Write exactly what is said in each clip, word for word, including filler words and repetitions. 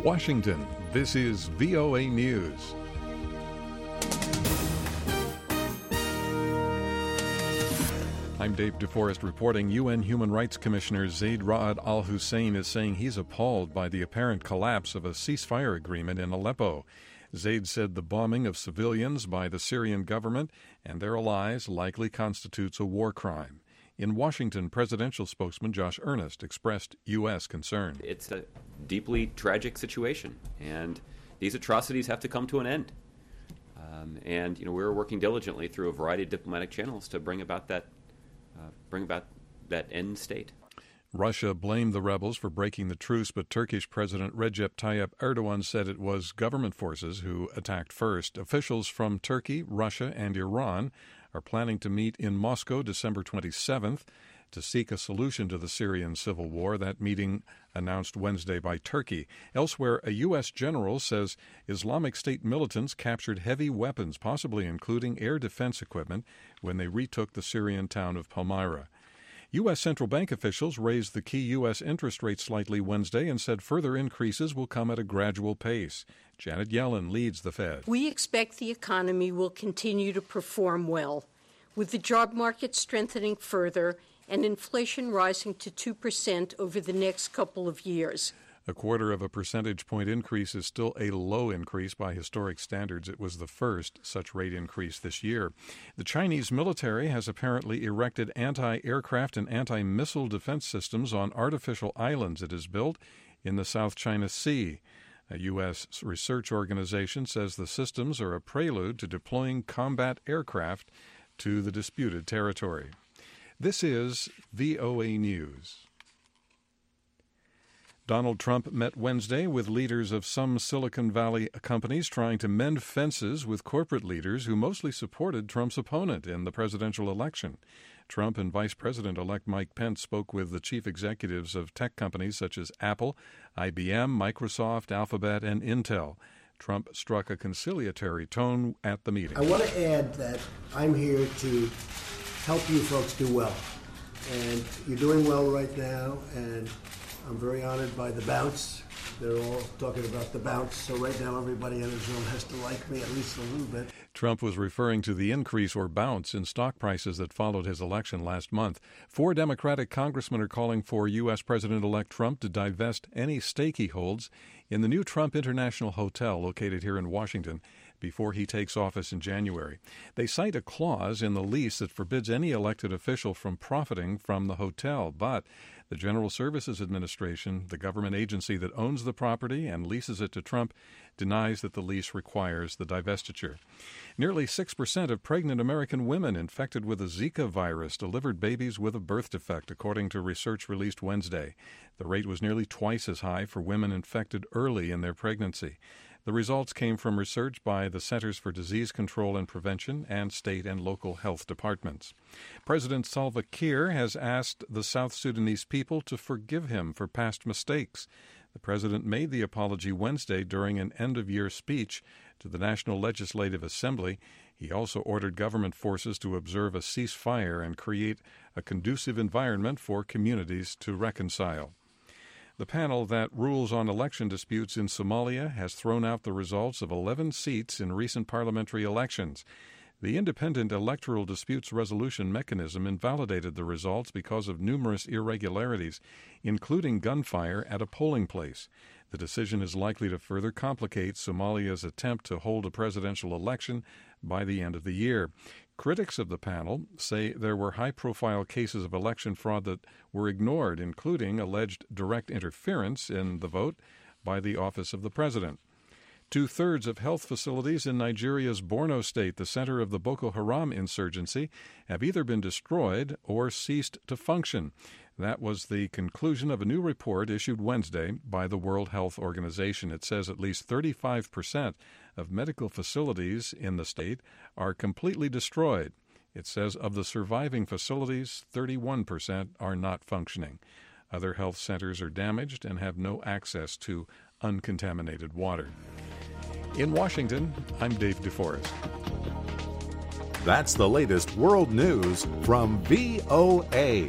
Washington, this is V O A News. I'm Dave DeForest reporting. U N Human Rights Commissioner Zaid Ra'ad al-Hussein is saying he's appalled by the apparent collapse of a ceasefire agreement in Aleppo. Zaid said the bombing of civilians by the Syrian government and their allies likely constitutes a war crime. In Washington, presidential spokesman Josh Earnest expressed U S concern. It's a deeply tragic situation, and these atrocities have to come to an end. Um, and, you know, we're working diligently through a variety of diplomatic channels to bring about that Uh, bring about that end state. Russia blamed the rebels for breaking the truce, but Turkish President Recep Tayyip Erdogan said it was government forces who attacked first. Officials from Turkey, Russia, and Iran are planning to meet in Moscow December twenty-seventh to seek a solution to the Syrian civil war. That meeting announced Wednesday by Turkey. Elsewhere, a U S general says Islamic State militants captured heavy weapons, possibly including air defense equipment, when they retook the Syrian town of Palmyra. U S central bank officials raised the key U S interest rate slightly Wednesday and said further increases will come at a gradual pace. Janet Yellen leads the Fed. We expect the economy will continue to perform well, with the job market strengthening further and inflation rising to two percent over the next couple of years. A quarter of a percentage point increase is still a low increase by historic standards. It was the first such rate increase this year. The Chinese military has apparently erected anti-aircraft and anti-missile defense systems on artificial islands it has built in the South China Sea. A U S research organization says the systems are a prelude to deploying combat aircraft to the disputed territory. This is V O A News. Donald Trump met Wednesday with leaders of some Silicon Valley companies trying to mend fences with corporate leaders who mostly supported Trump's opponent in the presidential election. Trump and Vice President-elect Mike Pence spoke with the chief executives of tech companies such as Apple, I B M, Microsoft, Alphabet, and Intel. Trump struck a conciliatory tone at the meeting. I want to add that I'm here to help you folks do well. And you're doing well right now, and I'm very honored by the bounce. They're all talking about the bounce, so right now everybody in the Zoom has to like me at least a little bit. Trump was referring to the increase or bounce in stock prices that followed his election last month. Four Democratic congressmen are calling for U S. President-elect Trump to divest any stake he holds in the new Trump International Hotel located here in Washington before he takes office in January. They cite a clause in the lease that forbids any elected official from profiting from the hotel, but the General Services Administration, the government agency that owns the property and leases it to Trump, denies that the lease requires the divestiture. Nearly six percent of pregnant American women infected with the Zika virus delivered babies with a birth defect, according to research released Wednesday. The rate was nearly twice as high for women infected early in their pregnancy. The results came from research by the Centers for Disease Control and Prevention and state and local health departments. President Salva Kiir has asked the South Sudanese people to forgive him for past mistakes. The president made the apology Wednesday during an end-of-year speech to the National Legislative Assembly. He also ordered government forces to observe a ceasefire and create a conducive environment for communities to reconcile. The panel that rules on election disputes in Somalia has thrown out the results of eleven seats in recent parliamentary elections. The Independent Electoral Disputes Resolution Mechanism invalidated the results because of numerous irregularities, including gunfire at a polling place. The decision is likely to further complicate Somalia's attempt to hold a presidential election by the end of the year. Critics of the panel say there were high-profile cases of election fraud that were ignored, including alleged direct interference in the vote by the Office of the President. Two-thirds of health facilities in Nigeria's Borno state, the center of the Boko Haram insurgency, have either been destroyed or ceased to function. That was the conclusion of a new report issued Wednesday by the World Health Organization. It says at least thirty-five percent of medical facilities in the state are completely destroyed. It says of the surviving facilities, thirty-one percent are not functioning. Other health centers are damaged and have no access to uncontaminated water. In Washington, I'm Dave DeForest. That's the latest world news from V O A.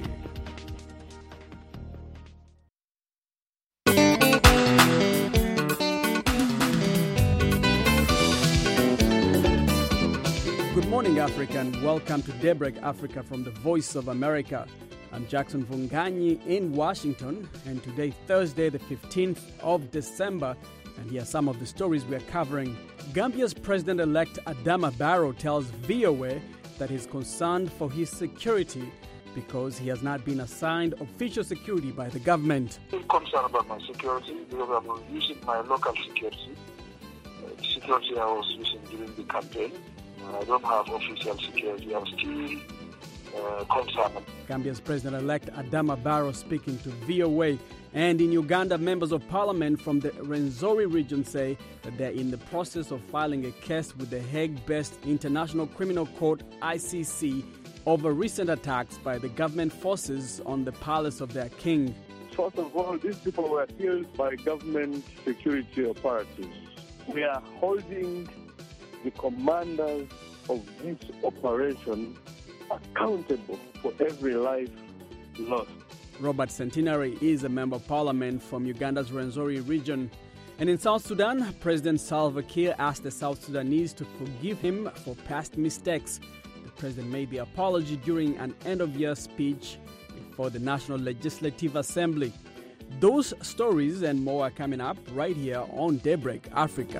morning, Africa, and welcome to Daybreak Africa from the Voice of America. I'm Jackson Vunganyi in Washington, and today, Thursday, the fifteenth of December, and here are some of the stories we are covering. Gambia's President-elect Adama Barrow tells V O A that he's concerned for his security because he has not been assigned official security by the government. I'm concerned about my security because I'm using my local security. Uh, the security I was using during the campaign. I don't have official security. I'm still uh, concerned. Gambia's President-elect Adama Barrow speaking to V O A. And in Uganda, members of parliament from the Rwenzori region say that they're in the process of filing a case with the Hague-based International Criminal Court, I C C, over recent attacks by the government forces on the palace of their king. First of all, these people were killed by government security apparatus. We are holding the commanders of this operation accountable for every life lost. Robert Centenary is a member of parliament from Uganda's Rwenzori region. And in South Sudan, President Salva Kiir asked the South Sudanese to forgive him for past mistakes. The president made the apology during an end-of-year speech before the National Legislative Assembly. Those stories and more are coming up right here on Daybreak Africa.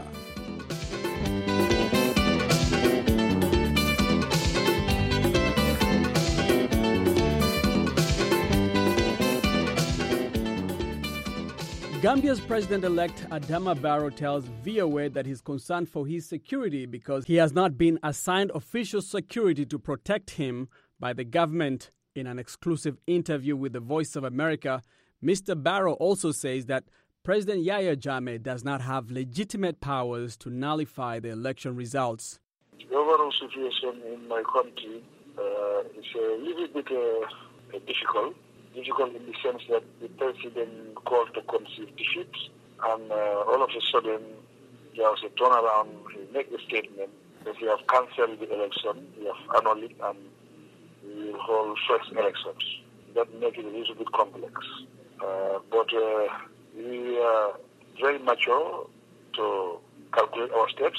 Gambia's President-elect Adama Barrow tells V O A that he's concerned for his security because he has not been assigned official security to protect him by the government. In an exclusive interview with the Voice of America, Mister Barrow also says that President Yahya Jammeh does not have legitimate powers to nullify the election results. The overall situation in my country uh, is a little bit uh, difficult. Difficult in the sense that the president called to concede defeat, and uh, all of a sudden there was a turnaround. He made a statement that we have cancelled the election, we have annulled it, and we will hold first elections. That makes it a little bit complex. Uh, but uh, we are very mature to calculate our steps,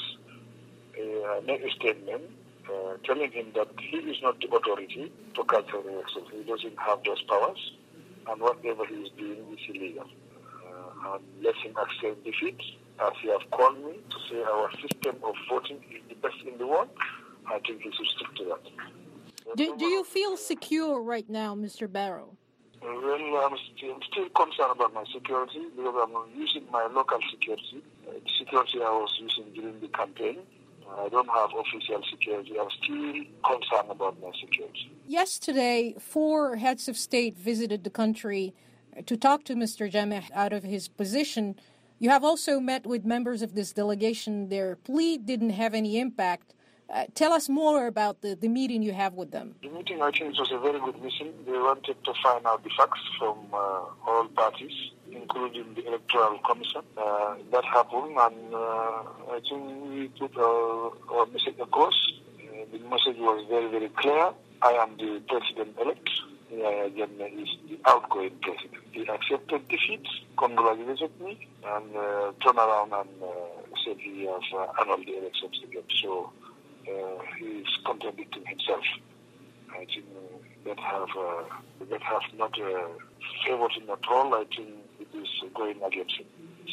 uh, make a statement uh, telling him that he is not the authority to cancel the elections. He doesn't have those powers, and whatever he is doing is illegal. Uh, and let him accept defeat, as he has called me to say our system of voting is the best in the world. I think he should stick to that. Do, do you feel secure right now, Mister Barrow? Well, I'm still, I'm still concerned about my security because I'm using my local security, uh, the security I was using during the campaign. I don't have official security. I'm still concerned about my security. Yesterday, four heads of state visited the country to talk to Mister Jammeh out of his position. You have also met with members of this delegation. Their plea didn't have any impact. Uh, tell us more about the, the meeting you have with them. The meeting, I think, was a very good meeting. They wanted to find out the facts from uh, all parties, including the Electoral Commission. Uh, that happened, and uh, I think we put our, our message across. Uh, the message was very, very clear. I am the president-elect. Yahya Jammeh is the outgoing president. He accepted defeat, congratulated me, and uh, turned around and uh, said he has uh, annulled the elections again. So uh, he is contradicting himself. I think uh, that have uh, that have not uh, favored him at all. I think it is going against him.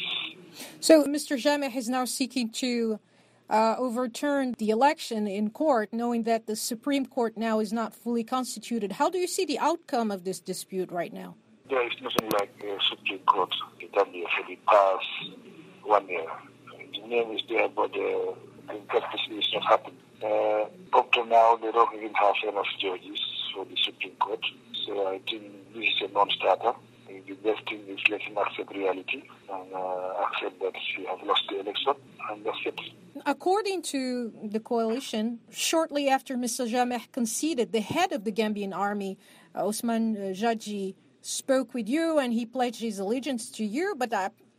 So Mister Jammeh is now seeking to uh, overturn the election in court, knowing that the Supreme Court now is not fully constituted. How do you see the outcome of this dispute right now? There is nothing like the Supreme Court in Gambia for the past one year. The name is there, but the practice is not happening. Uh, up to now, they don't even have enough judges for the Supreme Court. So I think this is a non-starter. The best thing is let him accept reality and uh, accept that he has lost the election, and that's it. According to the coalition, shortly after Mister Jammeh conceded, the head of the Gambian army, uh, Osman uh, Jaji, spoke with you and he pledged his allegiance to you, but uh,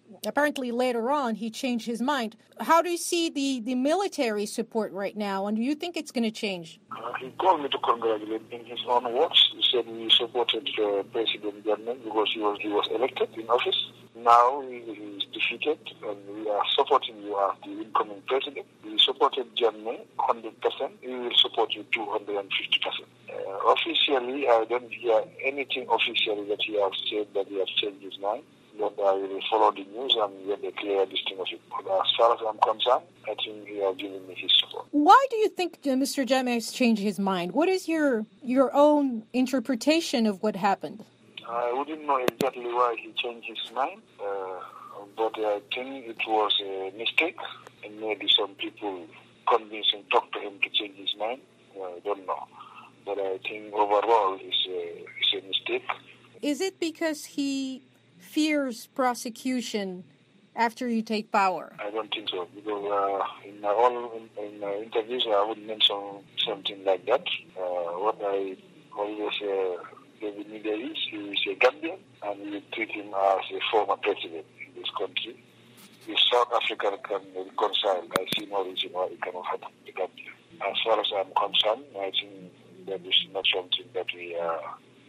apparently later on he changed his mind. How do you see the, the military support right now, and do you think it's going to change? Uh, he called me to congratulate in his own words. He said we supported uh, President Jammeh because he was, he was elected in office. Now he, he is defeated, and we are supporting you as the incoming president. We supported Jammeh one hundred percent. We will support you two hundred fifty percent. Uh, officially, I don't hear anything officially that he has said that he has changed his mind. But I will follow the news and get a clear listing of it. But as far as I'm concerned, I think he has given me his support. Why do you think uh, Mister Jammeh has changed his mind? What is your your own interpretation of what happened? I wouldn't know exactly why he changed his mind, uh, but I think it was a mistake, and maybe some people convinced and talked to him to change his mind. I don't know. But I think overall it's a, it's a mistake. Is it because he fears prosecution after you take power? I don't think so, because uh, in my all in, in my interviews I would mention something like that. Uh, what I always uh, give the media is he is a Gambian, and we treat him as a former president in this country. If South Africa can reconcile, I see no reason why it cannot happen in Gambia. As far as I'm concerned, I think that is not something that we are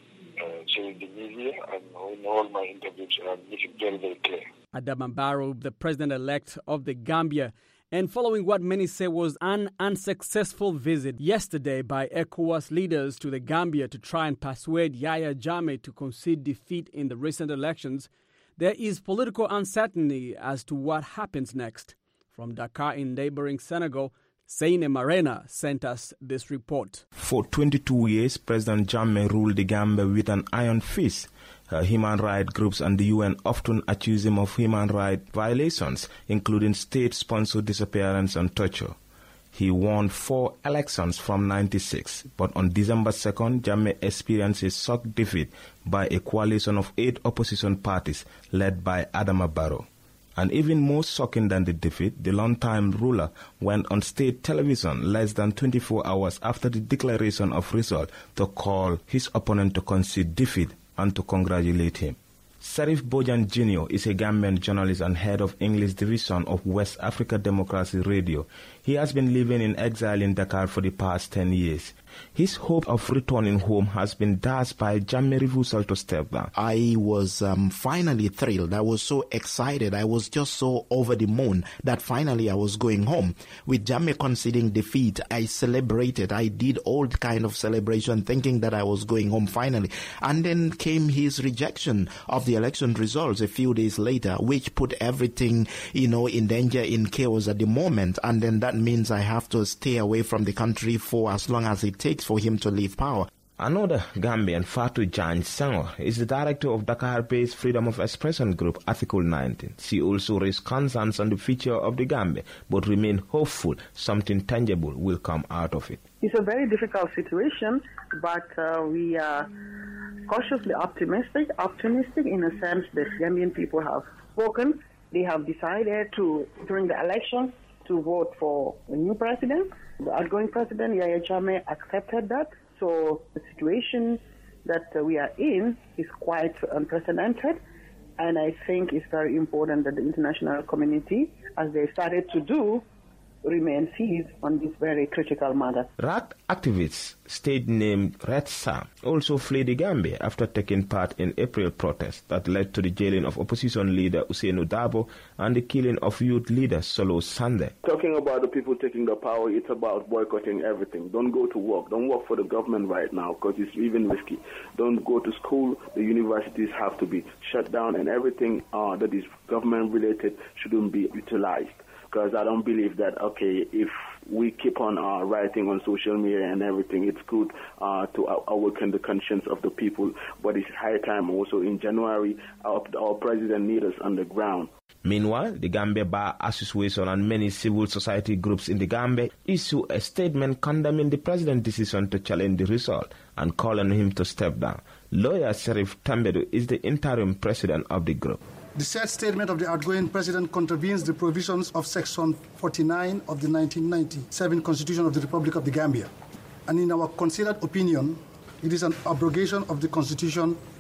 Uh, during the media, and in all my interviews, I'm making very, very clear. Adama Barrow, the president-elect of the Gambia, and following what many say was an unsuccessful visit yesterday by ECOWAS leaders to the Gambia to try and persuade Yahya Jammeh to concede defeat in the recent elections, there is political uncertainty as to what happens next. From Dakar in neighboring Senegal, Seine Marena sent us this report. For twenty-two years, President Jammeh ruled the Gambia with an iron fist. Uh, human rights groups and the U N often accuse him of human rights violations, including state-sponsored disappearance and torture. He won four elections from ninety-six, but on December second, Jammeh experienced a shock defeat by a coalition of eight opposition parties led by Adama Barrow. And even more shocking than the defeat, the long-time ruler went on state television less than twenty-four hours after the declaration of result to call his opponent to concede defeat and to congratulate him. Serif Bojan Junior is a Gambian journalist and head of English division of West Africa Democracy Radio. He has been living in exile in Dakar for the past ten years. His hope of returning home has been dashed by Jammeh's refusal to step down. I was um, finally thrilled. I was so excited. I was just so over the moon that finally I was going home. With Jammeh conceding defeat, I celebrated. I did all kind of celebration thinking that I was going home finally. And then came his rejection of the election results a few days later, which put everything, you know, in danger, in chaos at the moment. And then that means I have to stay away from the country for as long as it takes for him to leave power. Another Gambian, Fatou Jan Senghor, is the director of Dakar-based Freedom of Expression group Article nineteen. She also raised concerns on the future of the Gambia, but remained hopeful something tangible will come out of it. It's a very difficult situation, but uh, we are cautiously optimistic, optimistic in a sense that Gambian people have spoken. They have decided to, during the election, to vote for a new president. The outgoing president, Yahya Jammeh, accepted that. So the situation that uh, we are in is quite unprecedented. And I think it's very important that the international community, as they started to do, remain seized on this very critical matter. Rat activists, state named Red Sam, also fled the Gambia after taking part in April protests that led to the jailing of opposition leader Ousainou Darboe and the killing of youth leader Solo Sandeh. Talking about the people taking the power, it's about boycotting everything. Don't go to work. Don't work for the government right now because it's even risky. Don't go to school. The universities have to be shut down, and everything uh, that is government-related shouldn't be utilized. Because I don't believe that, okay, if we keep on uh, writing on social media and everything, it's good uh, to awaken the conscience of the people. But it's high time also in January, our, our president needs us on the ground. Meanwhile, the Gambia Bar Association and many civil society groups in the Gambia issue a statement condemning the president's decision to challenge the result and calling him to step down. Lawyer Serif Tambedu is the interim president of the group. The said statement of the outgoing president contravenes the provisions of Section forty-nine of the nineteen ninety-seven Constitution of the Republic of the Gambia. And in our considered opinion, it is an abrogation of the Constitution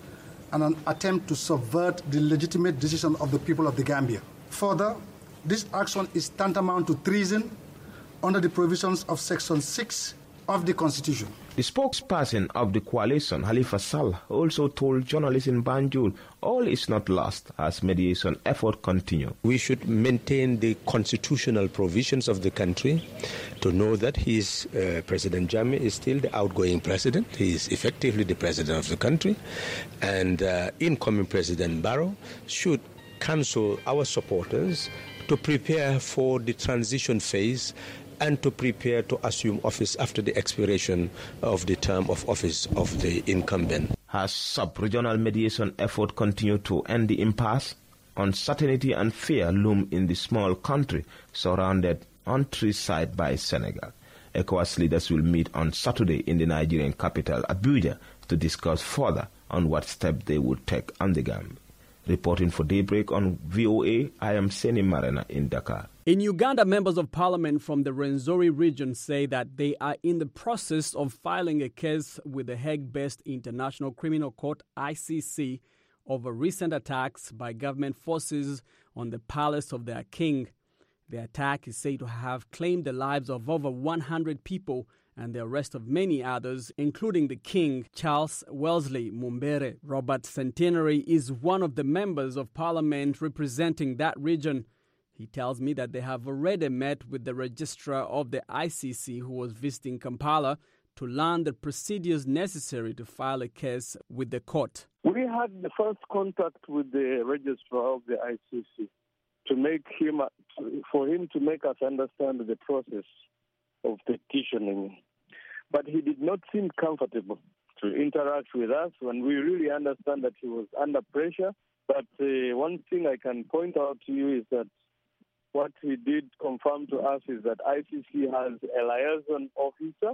and an attempt to subvert the legitimate decision of the people of the Gambia. Further, this action is tantamount to treason under the provisions of Section six of the Constitution. The spokesperson of the coalition, Halifa Sallah, also told journalists in Banjul all is not lost as mediation efforts continue. We should maintain the constitutional provisions of the country to know that he is, uh, President Jammeh is still the outgoing president. He is effectively the president of the country. And uh, incoming President Barrow should counsel our supporters to prepare for the transition phase and to prepare to assume office after the expiration of the term of office of the incumbent. As sub-regional mediation efforts continue to end the impasse, uncertainty and fear loom in the small country surrounded on three sides by Senegal. ECOWAS leaders will meet on Saturday in the Nigerian capital, Abuja, to discuss further on what steps they would take on the Gambia. Reporting for Daybreak on V O A, I am Seni Marena in Dakar. In Uganda, members of parliament from the Rwenzori region say that they are in the process of filing a case with the Hague-based International Criminal Court, I C C, over recent attacks by government forces on the palace of their king. The attack is said to have claimed the lives of over one hundred people and the arrest of many others, including the king, Charles Wellesley Mumbere. Robert Centenary is one of the members of parliament representing that region. He tells me that they have already met with the registrar of the I C C who was visiting Kampala to learn the procedures necessary to file a case with the court. We had the first contact with the registrar of the I C C to make him, for him to make us understand the process of petitioning. But he did not seem comfortable to interact with us when we really understand that he was under pressure. But uh, one thing I can point out to you is that what he did confirm to us is that I C C has a liaison officer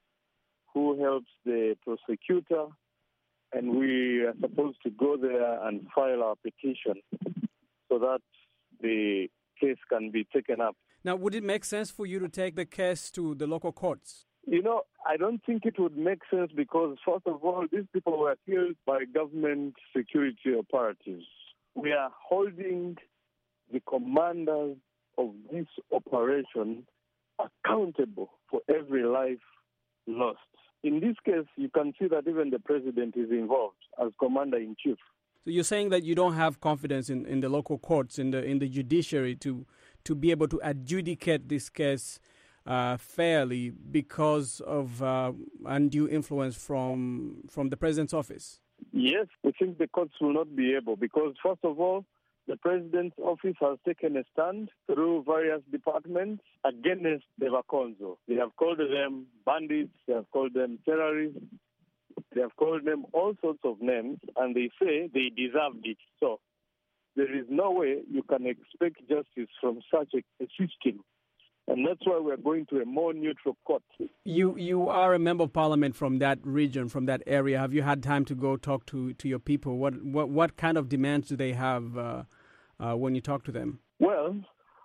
who helps the prosecutor, and we are supposed to go there and file our petition so that the case can be taken up. Now, would it make sense for you to take the case to the local courts? You know, I don't think it would make sense because, first of all, these people were killed by government security operatives. We are holding the commanders of this operation accountable for every life lost. In this case, you can see that even the president is involved as commander-in-chief. So you're saying that you don't have confidence in, in the local courts, in the in the judiciary, to to be able to adjudicate this case uh, fairly because of uh, undue influence from from the president's office? Yes, we think the courts will not be able because, first of all, the president's office has taken a stand through various departments against the Bakonzo. They have called them bandits, they have called them terrorists, they have called them all sorts of names, and they say they deserved it. So there is no way you can expect justice from such a, a system. And that's why we're going to a more neutral court. You you are a member of parliament from that region, from that area. Have you had time to go talk to, to your people? What what what kind of demands do they have uh, uh, when you talk to them? Well,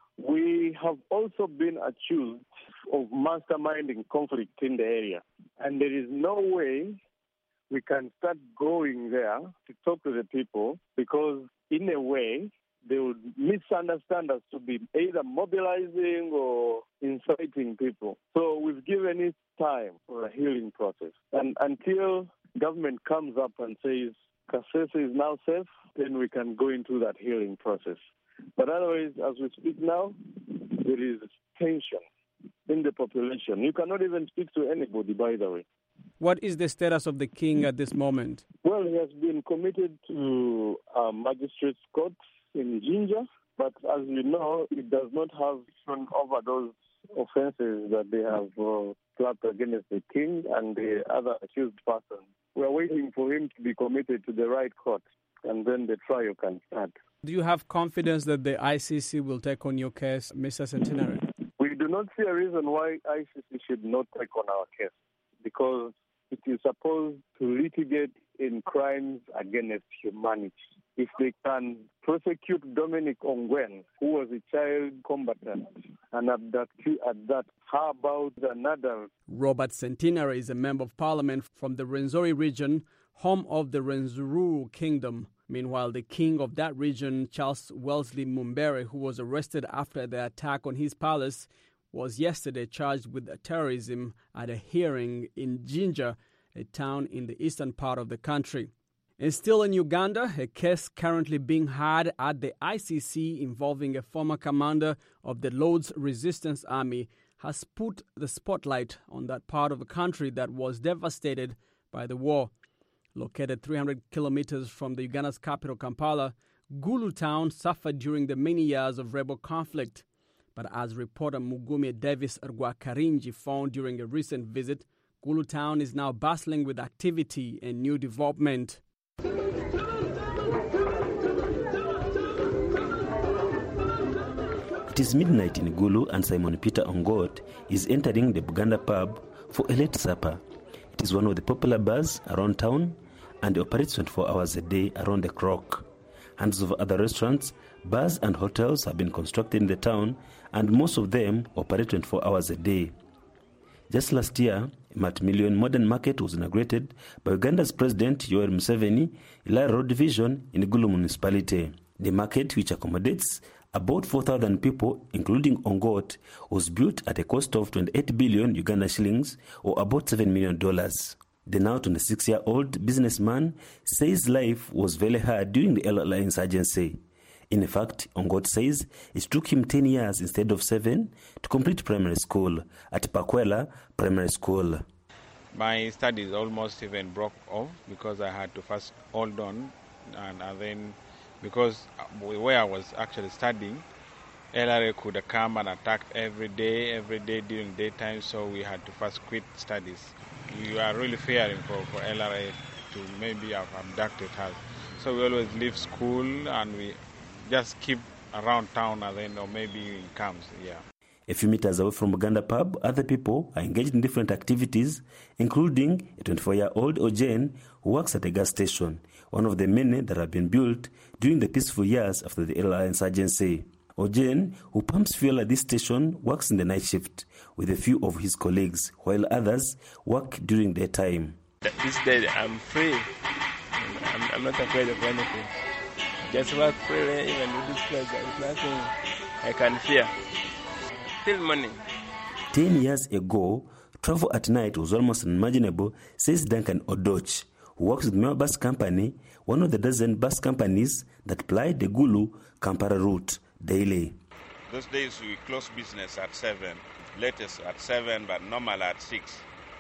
we have also been accused of masterminding conflict in the area. And there is no way we can start going there to talk to the people because, in a way, they would misunderstand us to be either mobilizing or inciting people. So we've given it time for a healing process. And until government comes up and says Kasese is now safe, then we can go into that healing process. But otherwise, as we speak now, there is tension in the population. You cannot even speak to anybody, by the way. What is the status of the king at this moment? Well, he has been committed to a magistrate's court in Jinja, but as you know, it does not have shown over those offenses that they have uh, slapped against the king and the other accused person. We are waiting for him to be committed to the right court, and then the trial can start. Do you have confidence that the I C C will take on your case, Mister Centenary? We do not see a reason why I C C should not take on our case, because it is supposed to litigate in crimes against humanity. If they can prosecute Dominic Ongwen, who was a child combatant, and at that, at that, how about another? Robert Centenary is a member of parliament from the Rwenzori region, home of the Rwenzururu Kingdom. Meanwhile, the king of that region, Charles Wellesley Mumbere, who was arrested after the attack on his palace, was yesterday charged with terrorism at a hearing in Jinja, a town in the eastern part of the country. And still in Uganda, a case currently being heard at the I C C involving a former commander of the Lord's Resistance Army has put the spotlight on that part of the country that was devastated by the war. Located three hundred kilometers from the Uganda's capital, Kampala, Gulu town suffered during the many years of rebel conflict. But as reporter Mugume Davis Rwakarinji found during a recent visit, Gulu town is now bustling with activity and new development. It is midnight in Gulu and Simon Peter Ongot is entering the Buganda pub for a late supper. It is one of the popular bars around town and operates twenty-four hours a day around the clock. Hundreds of other restaurants, bars and hotels have been constructed in the town, and most of them operate twenty-four hours a day. Just last year, a multi-million modern market was inaugurated by Uganda's President Yoweri Museveni, Ilala Road Division in Gulu municipality. The market, which accommodates about four thousand people, including Ongot, was built at a cost of twenty-eight billion Uganda shillings, or about seven million dollars. The now twenty-six-year-old businessman says life was very hard during the L L A insurgency. In fact, Ongot says it took him ten years instead of seven to complete primary school at Pakwela Primary School. My studies almost even broke off because I had to first hold on, and, and then because where I was actually studying, L R A could come and attack every day, every day during daytime, so we had to first quit studies. We are really fearing for, for L R A to maybe have abducted us. So we always leave school and we just keep around town, and then or maybe it comes, yeah. A few meters away from Buganda pub, other people are engaged in different activities, including a twenty-four-year-old Ojen who works at a gas station, one of the many that have been built during the peaceful years after the L R A insurgency. Ojen, who pumps fuel at this station, works in the night shift with a few of his colleagues, while others work during daytime. This day I'm free. I'm, I'm not afraid of anything. Just work freely, even with this place. There is nothing I can fear. Till morning. Ten years ago, travel at night was almost unimaginable, says Duncan Odoch, who works with Meva Bus Company, one of the dozen bus companies that ply the Gulu-Kampala route daily. Those days we close business at seven, latest at seven, but normally at six.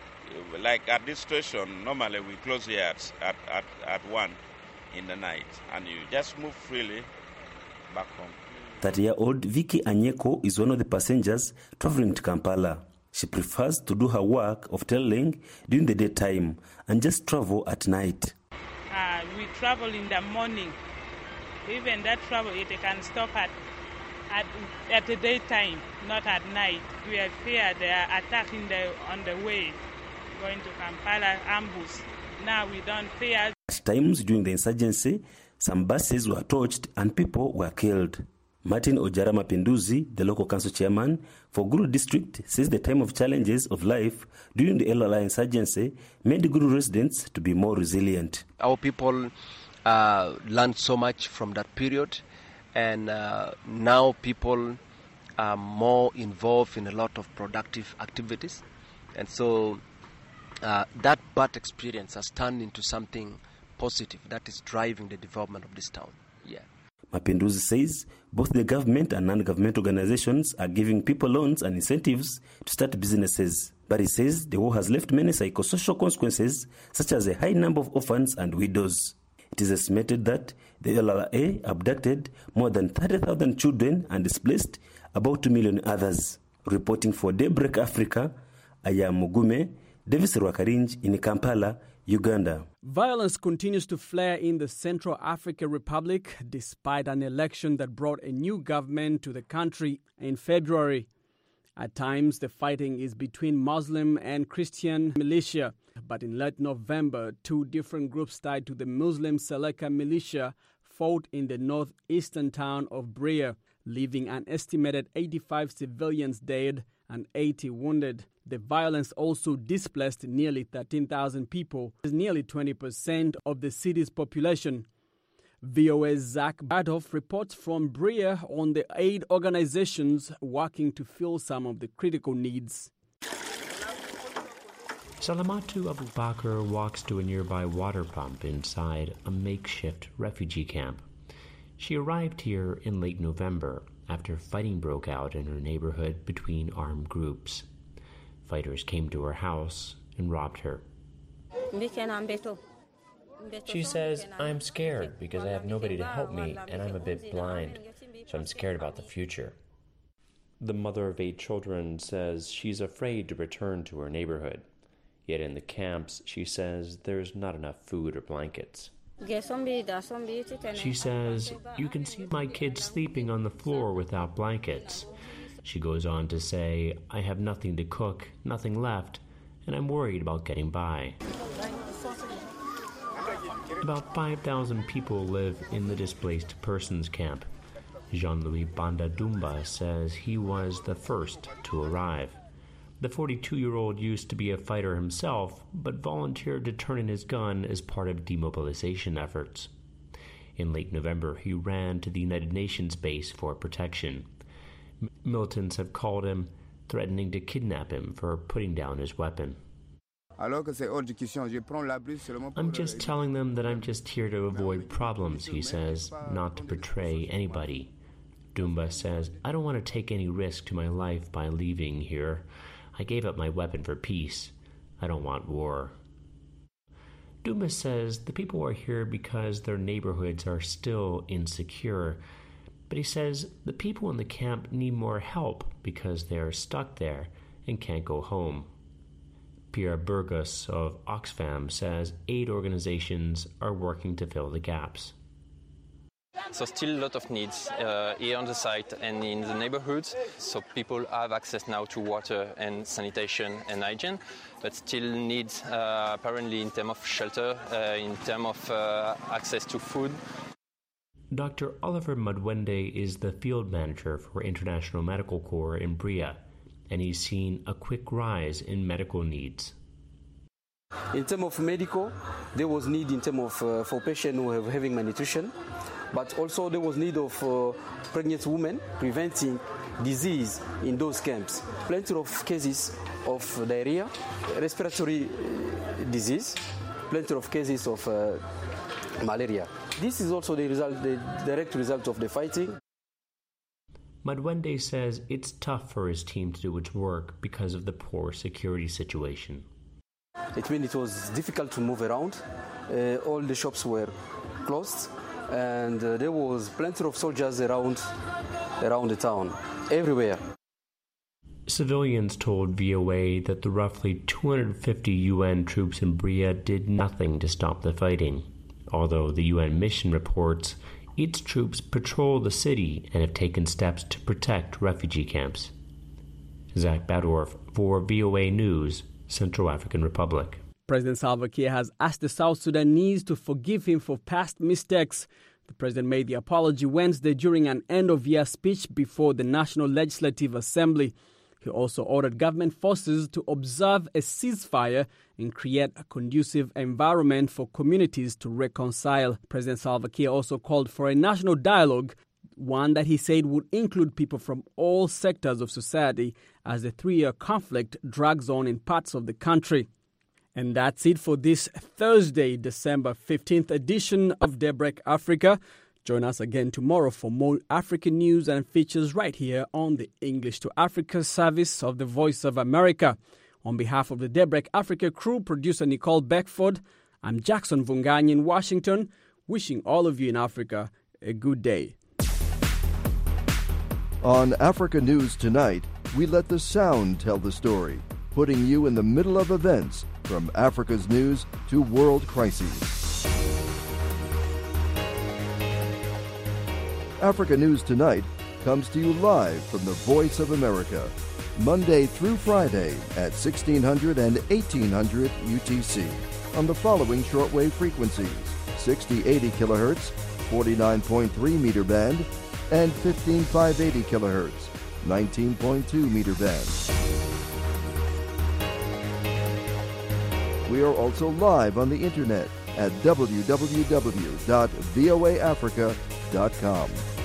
Like at this station, normally we close here at, at, at, at one in the night, and you just move freely back home. thirty-year-old Vicky Anyeko is one of the passengers traveling to Kampala. She prefers to do her work of tailoring during the daytime and just travel at night. Uh, we travel in the morning. Even that travel, it can stop at at, at the daytime, not at night. We are fear they are attacking the, on the way, going to Kampala, ambush. Now we don't fear. At times during the insurgency, some buses were torched and people were killed. Martin Ojara Mapinduzi, the local council chairman for Gulu district, says the time of challenges of life during the L L A insurgency made Gulu residents to be more resilient. Our people uh, learned so much from that period, and uh, now people are more involved in a lot of productive activities. And so uh, that bad experience has turned into something positive that is driving the development of this town. Yeah. Mapinduzi says both the government and non-government organizations are giving people loans and incentives to start businesses. But he says the war has left many psychosocial consequences, such as a high number of orphans and widows. It is estimated that the L R A abducted more than thirty thousand children and displaced about two million others. Reporting for Daybreak Africa, I am Mugume Davis Rwakarinji in Kampala, Uganda. Violence continues to flare in the Central African Republic despite an election that brought a new government to the country in February. At times, the fighting is between Muslim and Christian militia. But in late November, two different groups tied to the Muslim Seleka militia fought in the northeastern town of Bria, leaving an estimated eighty-five civilians dead and eighty wounded. The violence also displaced nearly thirteen thousand people, nearly twenty percent of the city's population. V O A's Zach Badoff reports from Bria on the aid organizations working to fill some of the critical needs. Salamatu Abubakar walks to a nearby water pump inside a makeshift refugee camp. She arrived here in late November after fighting broke out in her neighborhood between armed groups. Fighters came to her house and robbed her. She says, "I'm scared because I have nobody to help me and I'm a bit blind, so I'm scared about the future." The mother of eight children says she's afraid to return to her neighborhood. Yet in the camps, she says there's not enough food or blankets. She says, "You can see my kids sleeping on the floor without blankets." She goes on to say, "I have nothing to cook, nothing left, and I'm worried about getting by." About five thousand people live in the displaced persons camp. Jean-Louis Banda Dumba says he was the first to arrive. The forty-two-year-old used to be a fighter himself, but volunteered to turn in his gun as part of demobilization efforts. In late November, he ran to the United Nations base for protection. M- militants have called him, threatening to kidnap him for putting down his weapon. I'm just telling them that I'm just here to avoid problems, he says, not to betray anybody. Dumba says, "I don't want to take any risk to my life by leaving here. I gave up my weapon for peace. I don't want war." Dumba says the people are here because their neighborhoods are still insecure. But he says the people in the camp need more help because they are stuck there and can't go home. Pierre Burgos of Oxfam says aid organizations are working to fill the gaps. So still a lot of needs uh, here on the site and in the neighborhoods. So people have access now to water and sanitation and hygiene, but still needs uh, apparently in terms of shelter, uh, in terms of uh, access to food. Doctor Oliver Madwende is the field manager for International Medical Corps in Bria, and he's seen a quick rise in medical needs. In terms of medical, there was need in terms of uh, for patients who are having malnutrition, but also there was need of uh, pregnant women preventing disease in those camps. Plenty of cases of diarrhea, respiratory disease, plenty of cases of uh, malaria. This is also the result, the direct result of the fighting. Madwende says it's tough for his team to do its work because of the poor security situation. It means it was difficult to move around. Uh, all the shops were closed, and uh, there was plenty of soldiers around, around the town, everywhere. Civilians told V O A that the roughly two hundred fifty U N troops in Bria did nothing to stop the fighting, although the U N mission reports its troops patrol the city and have taken steps to protect refugee camps. Zach Badorf for V O A News, Central African Republic. President Salva Kiir has asked the South Sudanese to forgive him for past mistakes. The president made the apology Wednesday during an end-of-year speech before the National Legislative Assembly. He also ordered government forces to observe a ceasefire and create a conducive environment for communities to reconcile. President Salva Kiir also called for a national dialogue, one that he said would include people from all sectors of society as the three-year conflict drags on in parts of the country. And that's it for this Thursday, December fifteenth edition of Daybreak Africa. Join us again tomorrow for more African news and features right here on the English to Africa service of the Voice of America. On behalf of the Daybreak Africa crew, producer Nicole Beckford, I'm Jackson Vunganyi in Washington, wishing all of you in Africa a good day. On Africa News Tonight, we let the sound tell the story, putting you in the middle of events from Africa's news to world crises. Africa News Tonight comes to you live from the Voice of America, Monday through Friday at sixteen hundred and eighteen hundred U T C on the following shortwave frequencies: sixty eighty kilohertz, forty-nine point three meter band, and fifteen five eighty kilohertz, nineteen point two meter band. We are also live on the internet at w w w dot v o a africa dot com.